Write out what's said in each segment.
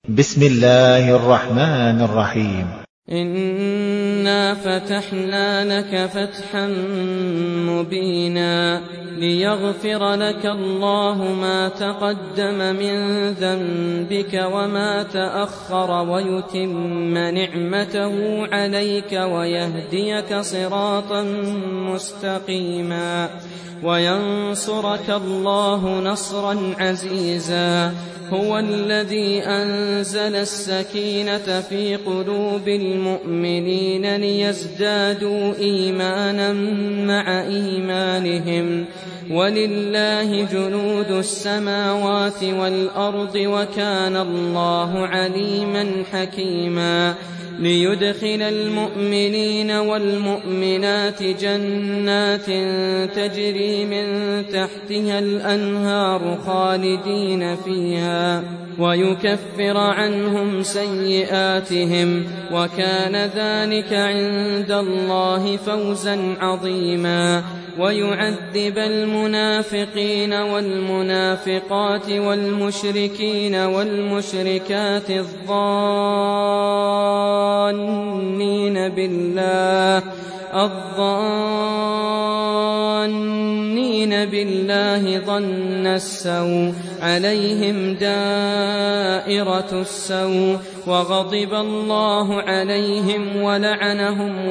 بسم الله الرحمن الرحيم. إنا فتحنا لك فتحا مبينا ليغفر لك الله ما تقدم من ذنبك وما تأخر ويتم نعمته عليك ويهديك صراطا مستقيما وينصرك الله نصرا عزيزا. هو الذي أنزل السكينة في قلوب المؤمنين ليزدادوا إيمانا مع إيمانهم ولله جنود السماوات والأرض وكان الله عليما حكيما. ليدخل المؤمنين والمؤمنات جنات تجري من تحتها الأنهار خالدين فيها ويكفر عنهم سيئاتهم وكان ذلك عند الله فوزا عظيما. ويعذب المنافقين والمنافقات والمشركين والمشركات الظانين بالله ظن السوء عليهم دائرة السوء وغضب الله عليهم ولعنهم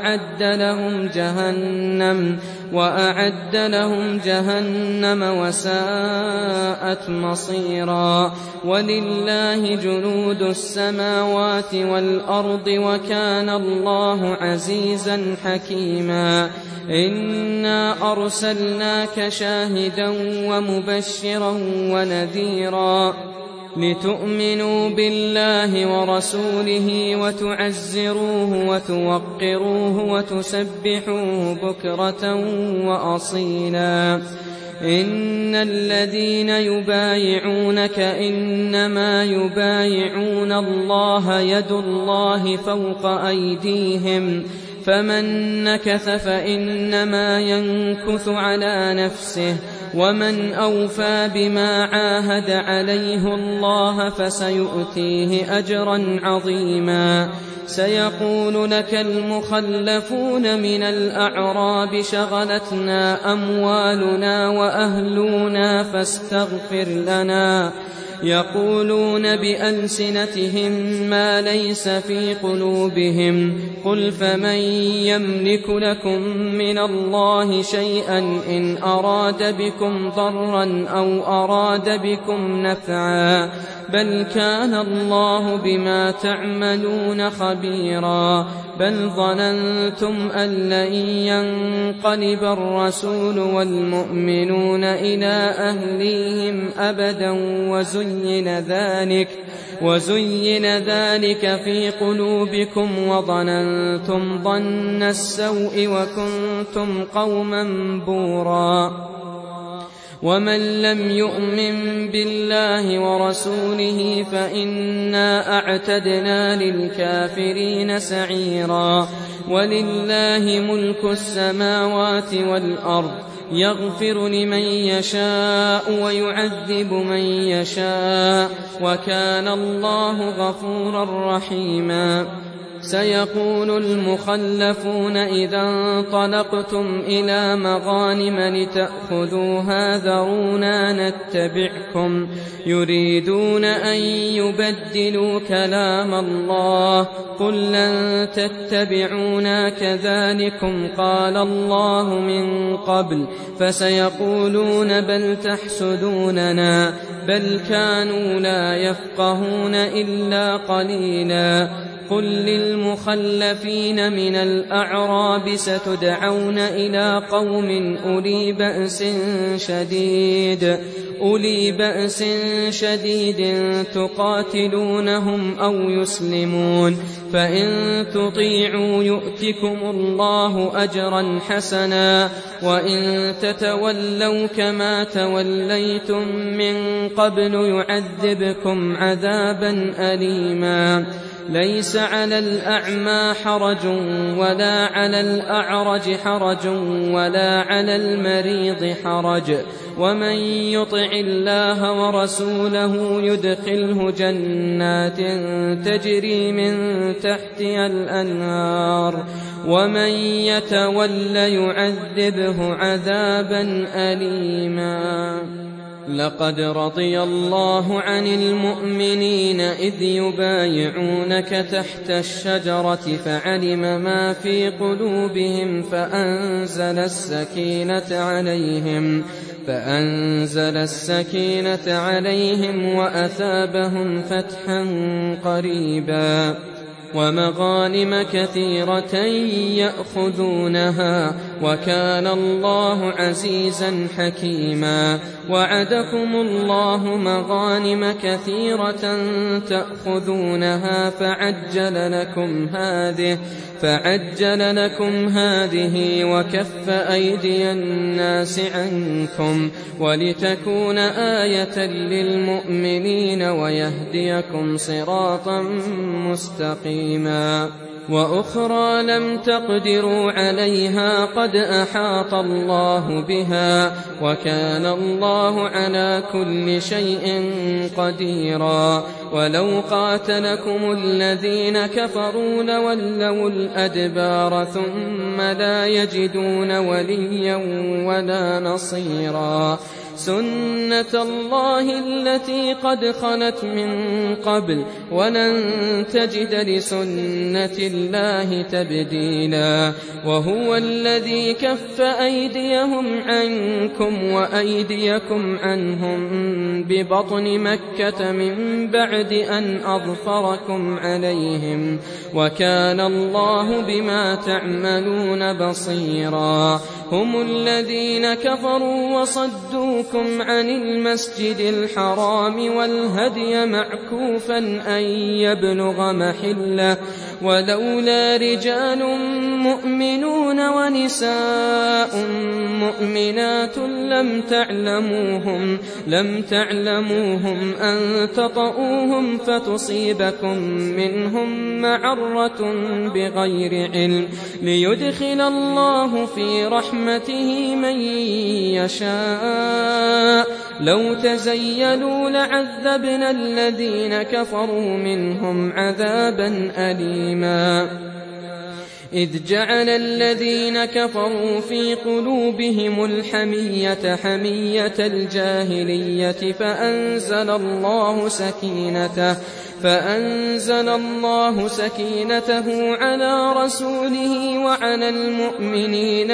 وأعد لهم جهنم وساءت مصيرا. ولله جنود السماوات والأرض وكان الله عزيزا حكيما. إنا أرسلناك شاهدا ومبشرا ونذيرا لتؤمنوا بالله ورسوله وتعزروه وتوقروه وتسبحوه بكرة وأصيلا. إن الذين يبايعونك إنما يبايعون الله يد الله فوق أيديهم فمن نكث فإنما ينكث على نفسه ومن أوفى بما عاهد عليه الله فسيؤتيه أجرا عظيما. سيقول لك المخلفون من الأعراب شغلتنا أموالنا وأهلنا فاستغفر لنا يقولون بألسنتهم ما ليس في قلوبهم قل فمن يملك لكم من الله شيئا إن أراد بكم ضرا أو أراد بكم نفعا بل كان الله بما تعملون خبيرا. بل ظننتم أن لن ينقلب الرسول والمؤمنون إلى أهليهم أبدا وزين ذلك في قلوبكم وظننتم ظن السوء وكنتم قوما بورا. ومن لم يؤمن بالله ورسوله فإنا أعتدنا للكافرين سعيرا. ولله ملك السماوات والأرض يغفر لمن يشاء ويعذب من يشاء وكان الله غفورا رحيما. سيقول المخلفون إذا انطلقتم إلى مغانم لتأخذوها ذرونا نتبعكم يريدون أن يبدلوا كلام الله قل لن تتبعونا كذلكم قال الله من قبل فسيقولون بل تحسدوننا بل كانوا لا يفقهون إلا قليلا. قل للمخلفين من الأعراب ستدعون إلى قوم أولي بأس شديد تقاتلونهم أو يسلمون فإن تطيعوا يؤتكم الله أجرا حسنا وإن تتولوا كما توليتم من قبل يعذبكم عذابا أليما. ليس على الأعمى حرج ولا على الأعرج حرج ولا على المريض حرج ومن يطع الله ورسوله يدخله جنات تجري من تحتها الأنهار ومن يتول يعذبه عذابا أليما. لقد رضي الله عن المؤمنين إذ يبايعونك تحت الشجرة فعلم ما في قلوبهم فأنزل السكينة عليهم وأثابهم فتحا قريبا ومغانم كثيرة يأخذونها وكان الله عزيزا حكيما. وعدكم الله مغانم كثيرة تأخذونها فعجل لكم هذه وكف أيدي الناس عنكم ولتكون آية للمؤمنين ويهديكم صراطا مستقيما. وأخرى لم تقدروا عليها قد أحاط الله بها وكان الله على كل شيء قديرا. ولو قاتلكم الذين كفروا لولوا الأدبار ثم لا يجدون وليا ولا نصيرا. سنة الله التي قد خلت من قبل ولن تجد لسنة الله تبديلا. وهو الذي كف أيديهم عنكم وأيديكم عنهم ببطن مكة من بعد أن أظفركم عليهم وكان الله بما تعملون بصيرا. هم الذين كفروا وصدوكم عن المسجد الحرام والهدي معكوفا أن يبلغ محله ولولا رجال مؤمنون ونساء مؤمنات لم تعلموهم أن تطؤوهم فتصيبكم منهم معرة بغير علم ليدخل الله في رحمته من يشاء. لو تزيلوا لعذبنا الذين كفروا منهم عذابا أليما. إذ جعل الذين كفروا في قلوبهم الحمية حمية الجاهلية فأنزل الله سكينته على رسوله وعلى المؤمنين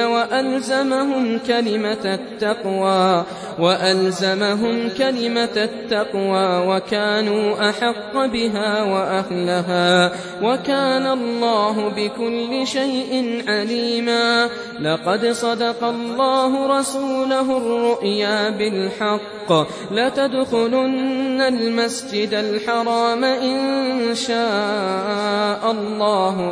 وألزمهم كلمة التقوى وكانوا أحق بها وأهلها وكان الله بكل شيء عليما. لقد صدق الله رسوله الرؤيا بالحق لتدخلن المسجد الحرام إن شاء الله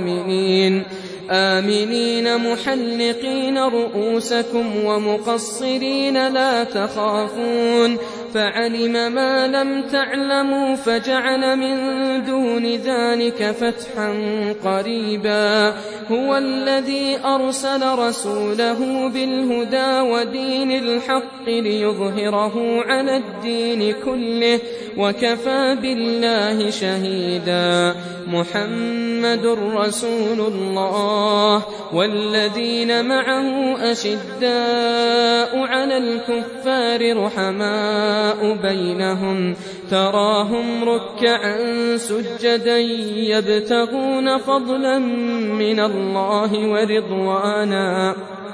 آمنين محلقين رؤوسكم ومقصرين لا تخافون فعلم ما لم تعلموا فجعل من دون ذلك فتحا قريبا. هو الذي أرسل رسوله بالهدى ودين الحق ليظهره على الدين كله وكفى بالله شهيدا. محمد رسول الله والذين معه أشداء على الكفار رحماء بينهم تراهم ركعا سجدا يبتغون فضلا من الله ورضوانا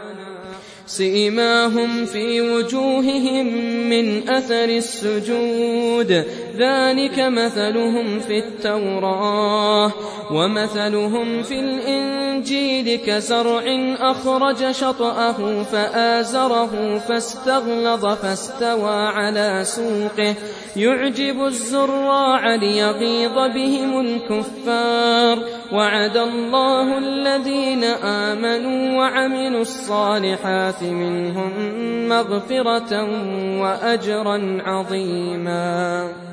سيماهم في وجوههم من أثر السجود ذلك مثلهم في التوراة ومثلهم في الإنجيل كزرع أخرج شطأه فآزره فاستغلظ فاستوى على سوقه يعجب الزراع ليغيظ بهم الكفار. وعد الله الذين آمنوا وعملوا الصالحات منهم مغفرة وأجرا عظيما.